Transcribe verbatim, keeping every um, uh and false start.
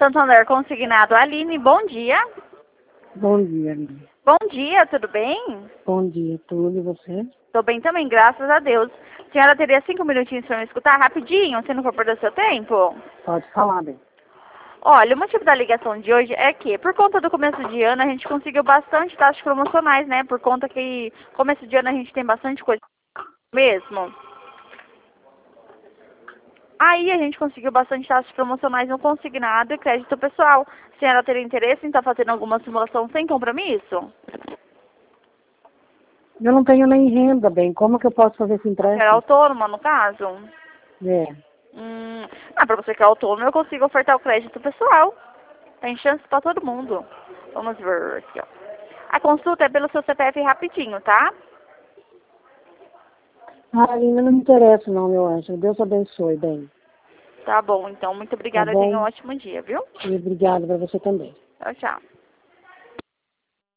Santander Consignado, Aline, bom dia. Bom dia, Aline. Bom dia, tudo bem? Bom dia, tudo, e você? Tô bem também, graças a Deus. A senhora teria cinco minutinhos para me escutar rapidinho, se não for perder seu tempo? Pode falar, bem. Olha, o motivo da ligação de hoje é que, por conta do começo de ano, a gente conseguiu bastante taxas promocionais, né? Por conta que começo de ano a gente tem bastante coisa mesmo. Aí a gente conseguiu bastante taxas promocionais no consignado e crédito pessoal. A senhora teria interesse em estar fazendo alguma simulação sem compromisso? Eu não tenho nem renda, bem. Como que eu posso fazer esse A senhora é empréstimo? autônoma, no caso? É. Hum, ah, pra você que é autônomo, eu consigo ofertar o crédito pessoal. Tem chance pra todo mundo. Vamos ver aqui, ó. A consulta é pelo seu C P F rapidinho, tá? Ah, Aline, não me interessa não, meu anjo. Deus abençoe, bem. Tá bom, então. Muito Tá obrigada. Tenha um bom? ótimo dia, viu? E obrigada para você também. Tchau, tchau.